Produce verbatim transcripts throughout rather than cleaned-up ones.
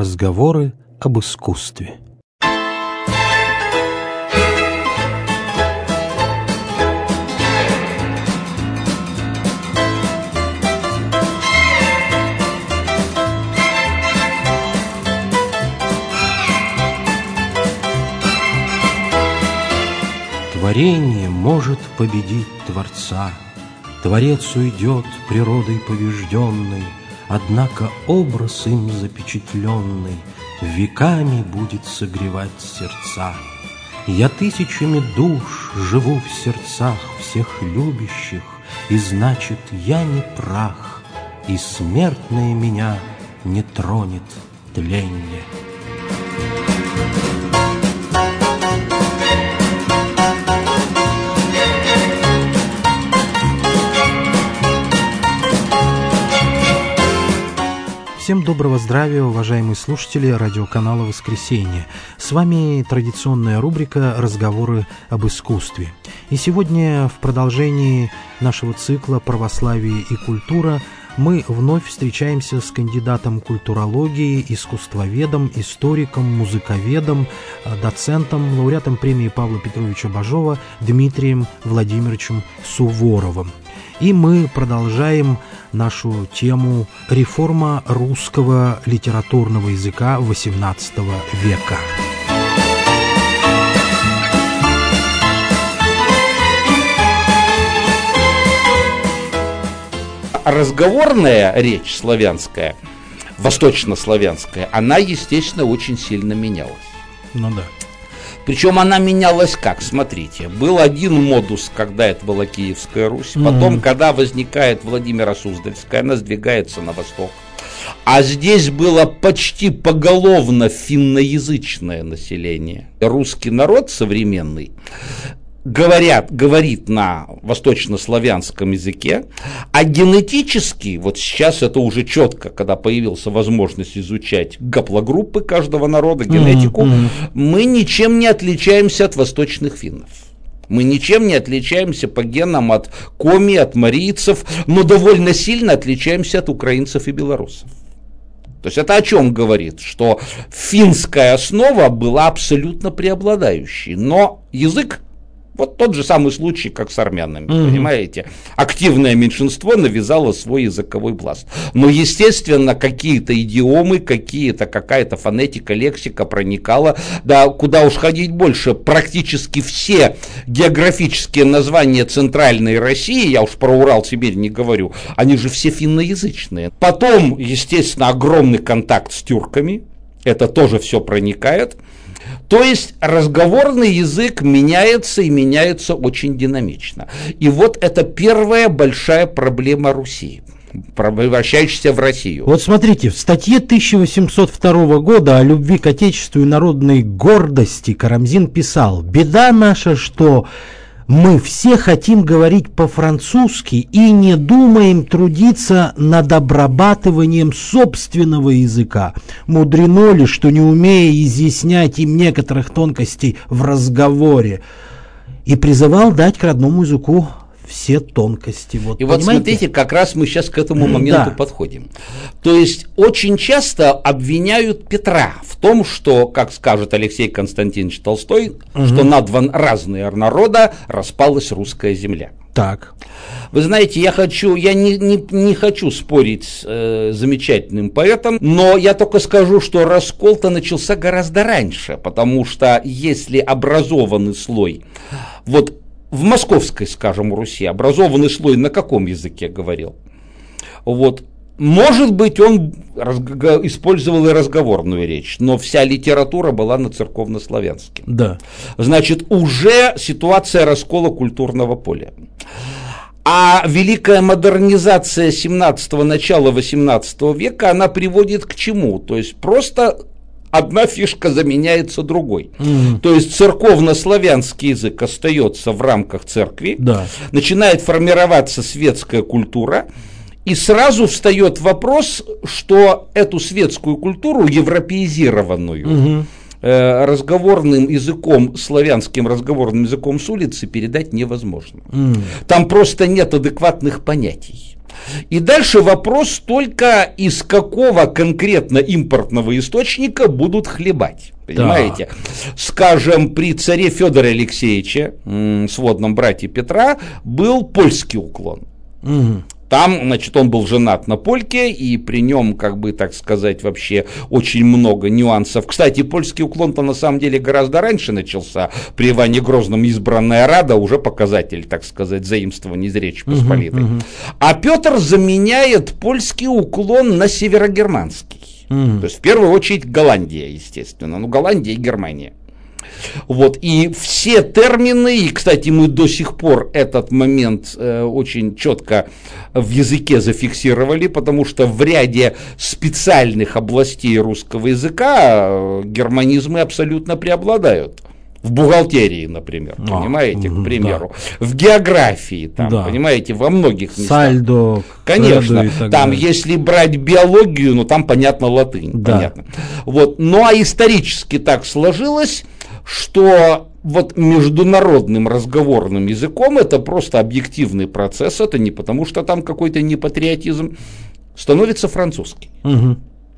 Разговоры об искусстве. Творение может победить Творца, Творец уйдет природой побежденной, однако образ им запечатленный веками будет согревать сердца. Я тысячами душ живу в сердцах всех любящих, и значит, я не прах, и смертное меня не тронет тленье. Всем доброго здравия, уважаемые слушатели радиоканала «Воскресенье». С вами традиционная рубрика «Разговоры об искусстве». И сегодня в продолжении нашего цикла «Православие и культура» мы вновь встречаемся с кандидатом культурологии, искусствоведом, историком, музыковедом, доцентом, лауреатом премии Павла Петровича Бажова Дмитрием Владимировичем Суворовым. И мы продолжаем нашу тему «Реформа русского литературного языка восемнадцатого века». Разговорная речь славянская, восточнославянская, она, естественно, очень сильно менялась. Ну да. Причем она менялась как? Смотрите, был один модус, когда это была Киевская Русь, потом, mm-hmm. когда возникает Владимира Суздальская, она сдвигается на восток. А здесь было почти поголовно финноязычное население. Русский народ современный говорят, говорит на восточнославянском языке, а генетически, вот сейчас это уже четко, когда появилась возможность изучать гаплогруппы каждого народа, генетику, mm-hmm. мы ничем не отличаемся от восточных финнов. Мы ничем не отличаемся по генам от коми, от марийцев, но довольно сильно отличаемся от украинцев и белорусов. То есть это о чем говорит? Что финская основа была абсолютно преобладающей, но язык, вот тот же самый случай, как с армянами, mm-hmm. понимаете? Активное меньшинство навязало свой языковой пласт. Но, естественно, какие-то идиомы, какие-то, какая-то фонетика, лексика проникала. Да, куда уж ходить больше. Практически все географические названия центральной России, я уж про Урал, Сибирь не говорю, они же все финноязычные. Потом, естественно, огромный контакт с тюрками. Это тоже все проникает. То есть разговорный язык меняется и меняется очень динамично. И вот это первая большая проблема Руси, превращающаяся в Россию. Вот смотрите, в статье тысяча восемьсот второго года о любви к Отечеству и народной гордости Карамзин писал: «Беда наша, что мы все хотим говорить по-французски и не думаем трудиться над обрабатыванием собственного языка. Мудрено ли, что не умея изъяснять им некоторых тонкостей в разговоре?» И призывал дать к родному языку все тонкости. Вот, и понимаете? Вот смотрите, как раз мы сейчас к этому моменту да. подходим. То есть очень часто обвиняют Петра в том, что, как скажет Алексей Константинович Толстой, угу. что на два разные народа распалась русская земля. Так. Вы знаете, я хочу, я не, не, не хочу спорить с э, замечательным поэтом, но я только скажу, что раскол-то начался гораздо раньше, потому что если образованный слой, вот в московской, скажем, Руси образованный слой на каком языке говорил? Вот. Может быть, он разг... использовал и разговорную речь, но вся литература была на церковнославянске. Да. Значит, уже ситуация раскола культурного поля. А великая модернизация семнадцатого, начала восемнадцатого века, она приводит к чему? То есть просто одна фишка заменяется другой. Mm. То есть церковнославянский язык остается в рамках церкви, да. начинает формироваться светская культура, и сразу встает вопрос, что эту светскую культуру, европеизированную, mm-hmm. э, разговорным языком, славянским разговорным языком с улицы передать невозможно. Mm. Там просто нет адекватных понятий. И дальше вопрос только, из какого конкретно импортного источника будут хлебать. Понимаете? Да. Скажем, при царе Федоре Алексеевиче, сводном брате Петра, был польский уклон. Угу. Там, значит, он был женат на польке, и при нем, как бы, так сказать, вообще очень много нюансов. Кстати, польский уклон-то на самом деле гораздо раньше начался. При Иване Грозном избранная Рада уже показатель, так сказать, заимствования из Речи Посполитой. Uh-huh, uh-huh. А Петр заменяет польский уклон на северогерманский. Uh-huh. То есть, в первую очередь, Голландия, естественно. Ну, Голландия и Германия. Вот, и все термины, и, кстати, мы до сих пор этот момент э, очень четко в языке зафиксировали, потому что в ряде специальных областей русского языка э, германизмы абсолютно преобладают. В бухгалтерии, например, а, понимаете, к примеру, да. В географии, там, да. Понимаете, во многих местах. Сальдо, конечно, там, далее. Если брать биологию, ну, там, понятно, латынь, да. Понятно. Вот, ну, а исторически так сложилось, что вот международным разговорным языком это просто объективный процесс, это не потому, что там какой-то непатриотизм, становится французский. Угу.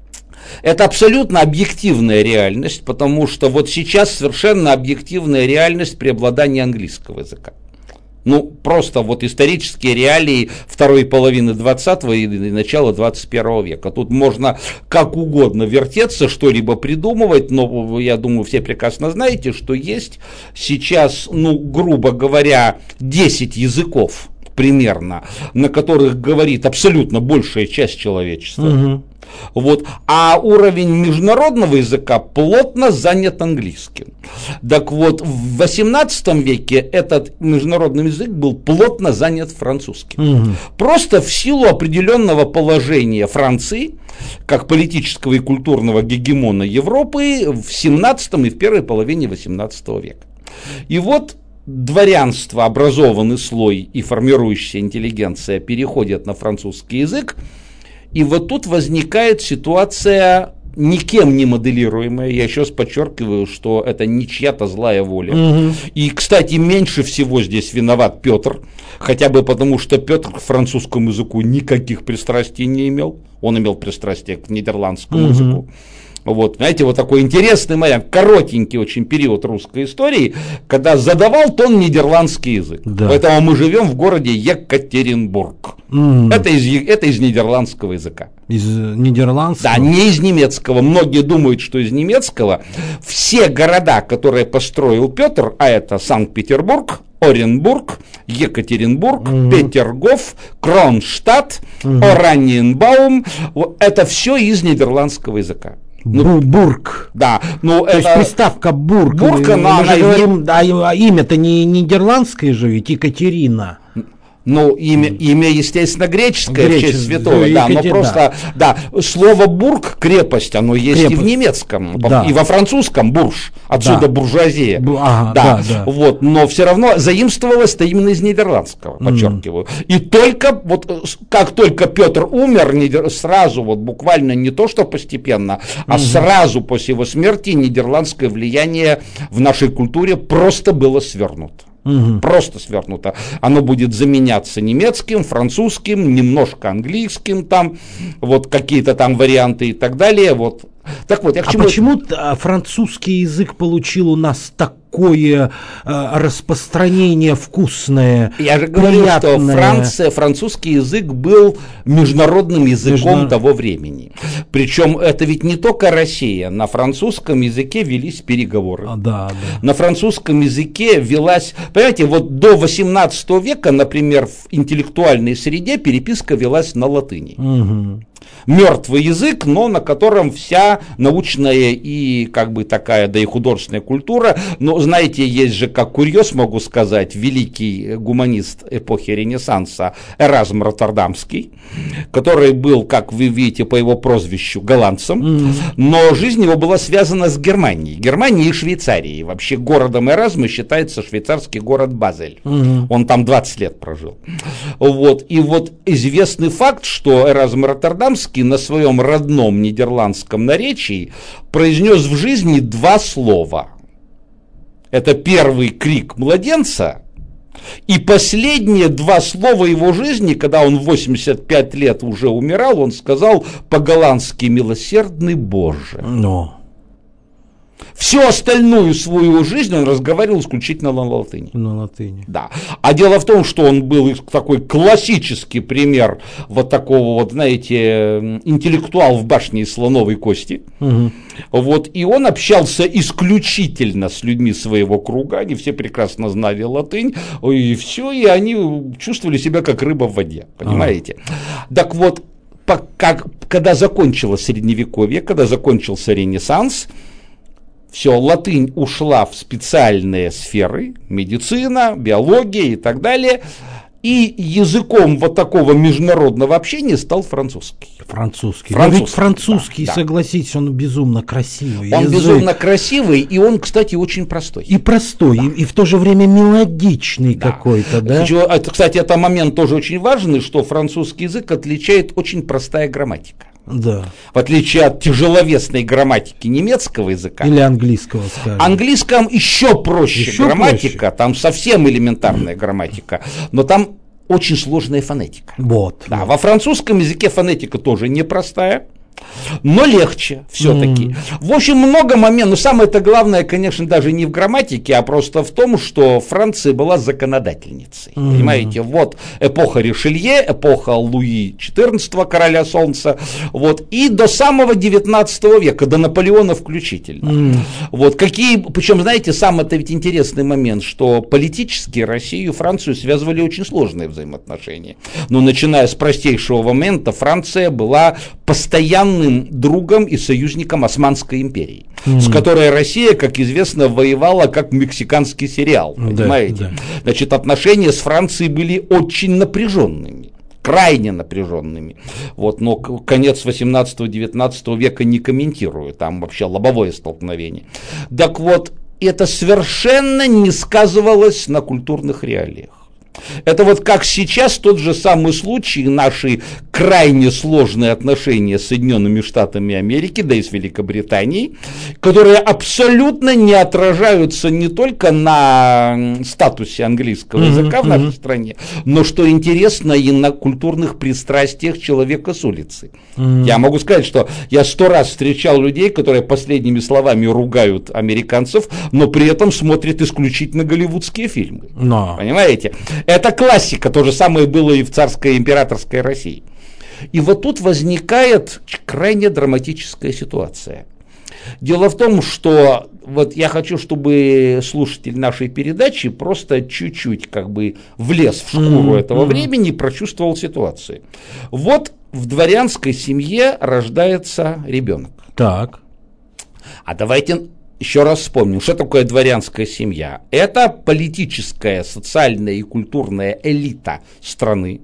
Это абсолютно объективная реальность, потому что вот сейчас совершенно объективная реальность преобладания английского языка. Ну, просто вот исторические реалии второй половины двадцатого и начала двадцать первого века. Тут можно как угодно вертеться, что-либо придумывать, но я думаю, все прекрасно знаете, что есть сейчас, ну, грубо говоря, десять языков примерно, на которых говорит абсолютно большая часть человечества. Угу. Вот. А уровень международного языка плотно занят английским. Так вот, в восемнадцатом веке этот международный язык был плотно занят французским. Угу. Просто в силу определенного положения Франции, как политического и культурного гегемона Европы, в семнадцатом и в первой половине восемнадцатого века. И вот дворянство, образованный слой и формирующаяся интеллигенция переходят на французский язык. И вот тут возникает ситуация никем не моделируемая. Я еще раз подчеркиваю, что это не чья-то злая воля. Угу. И, кстати, меньше всего здесь виноват Петр. Хотя бы потому, что Петр к французскому языку никаких пристрастий не имел. Он имел пристрастие к нидерландскому угу. языку. Вот, знаете, вот такой интересный момент, коротенький очень период русской истории, когда задавал тон нидерландский язык. Да. Поэтому мы живем в городе Екатеринбург. Mm. Это, из, это из нидерландского языка. Из нидерландского? Да, не из немецкого. Многие думают, что из немецкого. Все города, которые построил Петр, а это Санкт-Петербург, Оренбург, Екатеринбург, mm-hmm. Петергоф, Кронштадт, mm-hmm. Ораниенбаум, это все из нидерландского языка. Ну, бург. Да, ну то это... есть приставка бург. Бург, мы, она, мы же она говорим, а имя-то не нидерландское же, ведь Екатерина. Ну, имя, имя, естественно, греческое, Гречес... в честь святого, да, но просто, да. да, слово бург, крепость, оно есть крепость. И в немецком, да. И во французском бурж, отсюда да. буржуазия, Бу... ага, да, да, да, вот, но все равно заимствовалось-то именно из нидерландского, подчеркиваю, mm. и только, вот, как только Петр умер, нидер... сразу, вот, буквально не то, что постепенно, а mm-hmm. сразу после его смерти нидерландское влияние в нашей культуре просто было свернуто. Угу. Просто свернуто. Оно будет заменяться немецким, французским, немножко английским, там, вот какие-то там варианты и так далее. Вот. Так вот, я к чему... А почему французский язык получил у нас такое э, распространение вкусное? Я же говорю, приятное. Что Франция, французский язык был международным языком Международ... того времени. Причем это ведь не только Россия. На французском языке велись переговоры. А, да, да. На французском языке велась... Понимаете, вот до восемнадцатого века, например, в интеллектуальной среде переписка велась на латыни. Угу. Мертвый язык, но на котором вся научная и как бы такая, да и художественная культура. Но знаете, есть же, как курьез могу сказать, великий гуманист эпохи Ренессанса Эразм Роттердамский, который был, как вы видите по его прозвищу, голландцем, mm-hmm. но жизнь его была связана с Германией, Германией и Швейцарией. Вообще городом Эразма считается швейцарский город Базель. Mm-hmm. Он там двадцать лет прожил. Вот. И вот известный факт, что Эразм Роттердамский на своем родном нидерландском наречии произнес в жизни два слова. Это первый крик младенца И последние два слова его жизни, когда он в восемьдесят пять лет уже умирал, он сказал по-голландски «милосердный Боже». Но. Всю остальную свою жизнь он разговаривал исключительно на латыни. На латыни. Да. А дело в том, что он был такой классический пример вот такого вот, знаете, интеллектуал в башне из слоновой кости. Угу. Вот, и он общался исключительно с людьми своего круга, они все прекрасно знали латынь, и все, и они чувствовали себя как рыба в воде, понимаете? А. Так вот, как, когда закончилось Средневековье, когда закончился Ренессанс, все, латынь ушла в специальные сферы, медицина, биология и так далее, и языком вот такого международного общения стал французский. Французский. французский. Ведь французский, да, согласитесь, да. Он безумно красивый. Он язык. безумно красивый, и он, кстати, очень простой. И простой, да. и, и в то же время мелодичный, да, какой-то, да? Хочу, это, кстати, это момент тоже очень важный, что французский язык отличает очень простая грамматика. Да. В отличие от тяжеловесной грамматики немецкого языка. Или английского, скажем. Английском еще проще еще грамматика, проще. Там совсем элементарная грамматика, но там очень сложная фонетика. Вот. Да, вот. Во французском языке фонетика тоже непростая, но легче все-таки. Mm. В общем, много моментов. Но самое-то главное, конечно, даже не в грамматике, а просто в том, что Франция была законодательницей. Mm. Понимаете, вот эпоха Ришелье, эпоха Луи четырнадцатого, короля солнца, вот, и до самого девятнадцатого века, до Наполеона включительно. Mm. Вот, какие, причем, знаете, самый-то ведь интересный момент, что политически Россию и Францию связывали очень сложные взаимоотношения. Но начиная с простейшего момента, Франция была постоянно другом и союзником Османской империи, mm-hmm. с которой Россия, как известно, воевала как мексиканский сериал, понимаете? Да, да. Значит, отношения с Францией были очень напряженными, крайне напряженными. Вот, но конец восемнадцатого-девятнадцатого века не комментирую, там вообще лобовое столкновение. Так вот, это совершенно не сказывалось на культурных реалиях. Это вот как сейчас тот же самый случай, наши крайне сложные отношения с Соединенными Штатами Америки, да и с Великобританией, которые абсолютно не отражаются не только на статусе английского языка mm-hmm. в нашей стране, но, что интересно, и на культурных пристрастиях человека с улицы. Mm-hmm. Я могу сказать, что я сто раз встречал людей, которые последними словами ругают американцев, но при этом смотрят исключительно голливудские фильмы. No. Понимаете? Это классика, то же самое было и в царской императорской России. И вот тут возникает крайне драматическая ситуация. Дело в том, что вот я хочу, чтобы слушатель нашей передачи просто чуть-чуть как бы влез в шкуру mm-hmm. этого времени и прочувствовал ситуацию. Вот в дворянской семье рождается ребенок. Так. А давайте еще раз вспомним, что такое дворянская семья. Это политическая, социальная и культурная элита страны.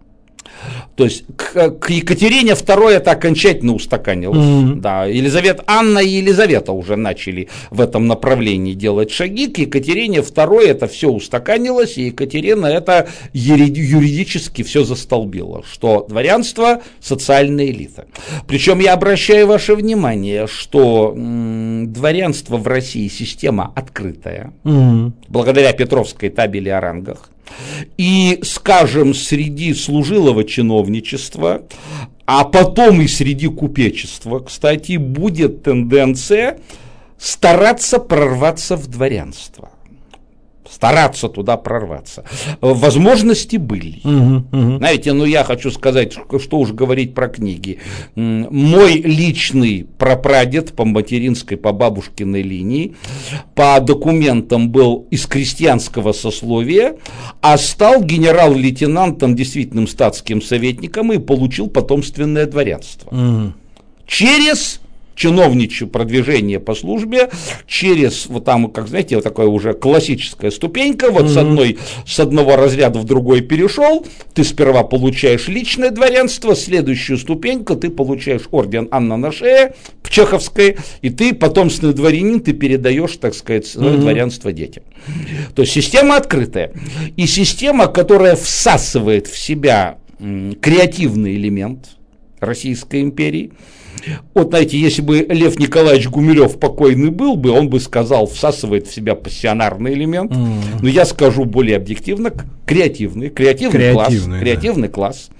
То есть к, к Екатерине второй это окончательно устаканилось. Mm-hmm. Да, Елизавета, Анна и Елизавета уже начали в этом направлении делать шаги. К Екатерине второй это все устаканилось, и Екатерина это юридически все застолбила, что дворянство – социальная элита. Причем я обращаю ваше внимание, что м, дворянство в России система открытая, mm-hmm. благодаря Петровской табели о рангах. И, скажем, среди служилого чиновничества, а потом и среди купечества, кстати, будет тенденция стараться прорваться в дворянство. Стараться туда прорваться. Возможности были. Угу, угу. Знаете, ну я хочу сказать, что уж говорить про книги. Мой личный прапрадед по материнской, по бабушкиной линии, по документам был из крестьянского сословия, а стал генерал-лейтенантом, действительным статским советником и получил потомственное дворянство. Угу. Через чиновничье продвижение по службе, через вот там, как знаете, вот такая уже классическая ступенька, вот mm-hmm. с одной, с одного разряда в другой перешел, ты сперва получаешь личное дворянство, следующую ступеньку ты получаешь орден Анна на шее, чеховской, и ты потомственный дворянин, ты передаешь, так сказать, свое mm-hmm. дворянство детям. То есть система открытая. И система, которая всасывает в себя м, креативный элемент Российской империи, Вот, знаете, если бы Лев Николаевич Гумилев покойный был бы, он бы сказал, всасывает в себя пассионарный элемент. Mm. Но я скажу более объективно, креативный, креативный, креативный класс. Да. Креативный класс.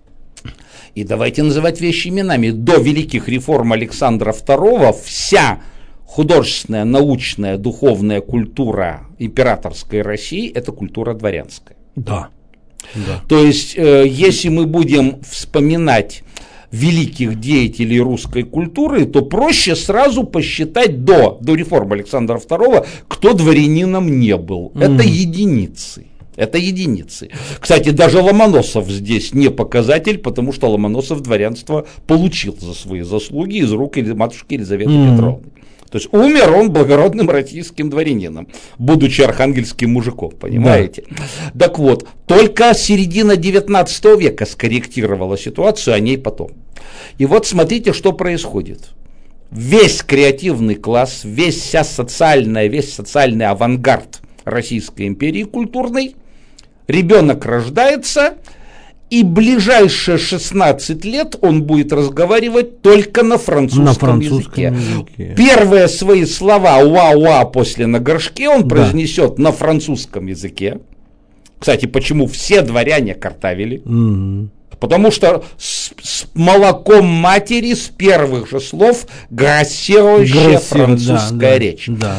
И давайте называть вещи именами. До великих реформ Александра второго вся художественная, научная, духовная культура императорской России – это культура дворянская. Да. Да. То есть, э, если мы будем вспоминать великих деятелей русской культуры, то проще сразу посчитать до, до реформы Александра второго, кто дворянином не был. Mm. Это единицы. Это единицы. Кстати, даже Ломоносов здесь не показатель, потому что Ломоносов дворянство получил за свои заслуги из рук матушки Елизаветы mm. Петровны. То есть умер он благородным российским дворянином, будучи архангельским мужиком, понимаете? Да. Так вот, только середина девятнадцатого века скорректировала ситуацию, о ней потом. И вот смотрите, что происходит. Весь креативный класс, весь вся социальная, весь социальный авангард Российской империи культурной, ребенок рождается, и ближайшие шестнадцать лет он будет разговаривать только на французском, на французском языке. языке. Первые свои слова «уа-уа» после «на горшке» он да. произнесет на французском языке. Кстати, почему все дворяне картавили? Угу. Потому что с, с молоком матери с первых же слов грассирующая французская да, речь. Да.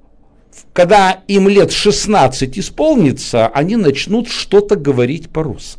Когда им лет шестнадцать исполнится, они начнут что-то говорить по-русски.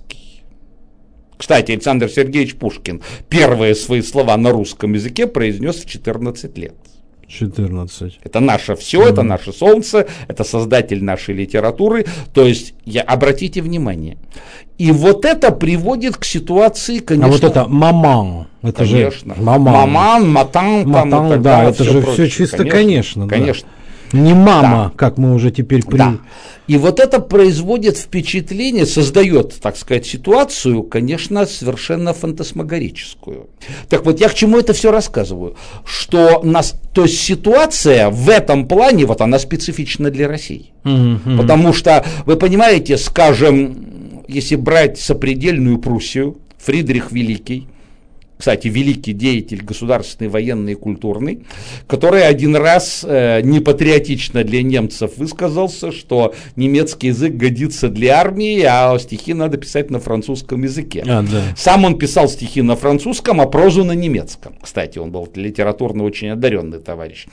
Кстати, Александр Сергеевич Пушкин первые свои слова на русском языке произнес в четырнадцать лет. четырнадцать. Это наше все, mm-hmm. это наше солнце, это создатель нашей литературы. То есть, я, обратите внимание. И вот это приводит к ситуации, конечно... А вот это маман. Это конечно. Же маман. Маман, матан. матан там, да, далее, это же прочее. Все чисто, конечно. Конечно. конечно. Да. Не мама, да. как мы уже теперь... При... Да. И вот это производит впечатление, создает, так сказать, ситуацию, конечно, совершенно фантасмагорическую. Так вот, я к чему это все рассказываю? Что нас, то есть ситуация в этом плане, вот она специфична для России. Mm-hmm. Потому что, вы понимаете, скажем, если брать сопредельную Пруссию, Фридрих Великий, кстати, великий деятель государственный, военный и культурный, который один раз э, непатриотично для немцев высказался, что немецкий язык годится для армии, а стихи надо писать на французском языке. А, да. Сам он писал стихи на французском, а прозу на немецком. Кстати, он был литературно очень одаренный товарищ.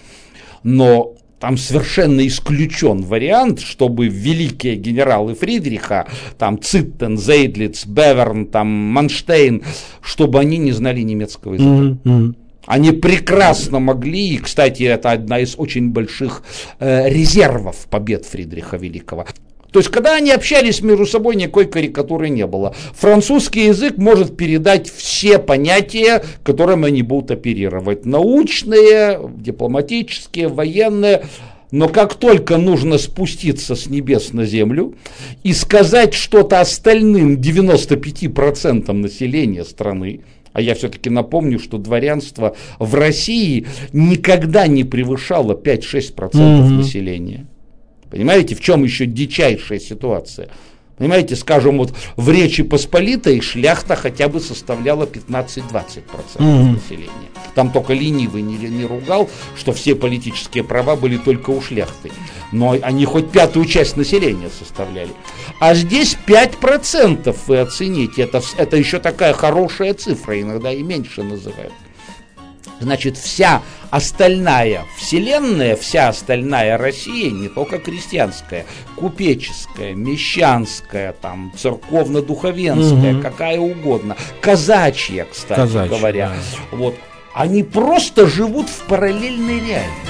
Но там совершенно исключен вариант, чтобы великие генералы Фридриха, там Циттен, Зейдлиц, Беверн, там Манштейн, чтобы они не знали немецкого языка. Mm-hmm. Они прекрасно могли, и, кстати, это одна из очень больших э, резервов побед Фридриха Великого. То есть, когда они общались между собой, никакой карикатуры не было. Французский язык может передать все понятия, которыми они будут оперировать. Научные, дипломатические, военные. Но как только нужно спуститься с небес на землю и сказать что-то остальным девяноста пяти процентам населения страны, а я все-таки напомню, что дворянство в России никогда не превышало пять-шесть процентов mm-hmm. населения. Понимаете, в чем еще дичайшая ситуация? Понимаете, скажем, вот в Речи Посполитой шляхта хотя бы составляла пятнадцать-двадцать процентов mm-hmm. населения. Там только ленивый не, не ругал, что все политические права были только у шляхты. Но они хоть пятую часть населения составляли. А здесь пять процентов, вы оцените, это, это еще такая хорошая цифра, иногда и меньше называют. Значит, вся остальная вселенная, вся остальная Россия, не только крестьянская, купеческая, мещанская, там, церковно-духовенская, угу. какая угодно, казачья, кстати казачья, говоря, да. вот, они просто живут в параллельной реальности.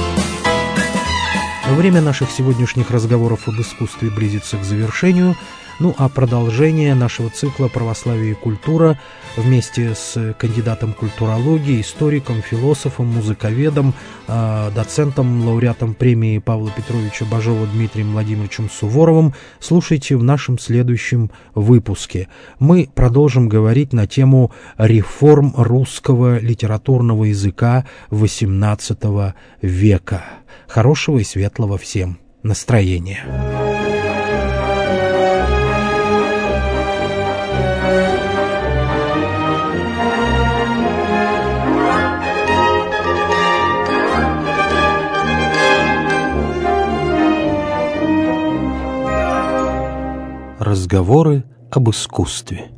Время наших сегодняшних разговоров об искусстве близится к завершению. Ну а продолжение нашего цикла «Православие и культура» вместе с кандидатом культурологии, историком, философом, музыковедом, доцентом, лауреатом премии Павла Петровича Бажова Дмитрием Владимировичем Суворовым слушайте в нашем следующем выпуске. Мы продолжим говорить на тему реформ русского литературного языка восемнадцатого века. Хорошего и светлого всем настроения. Разговоры об искусстве.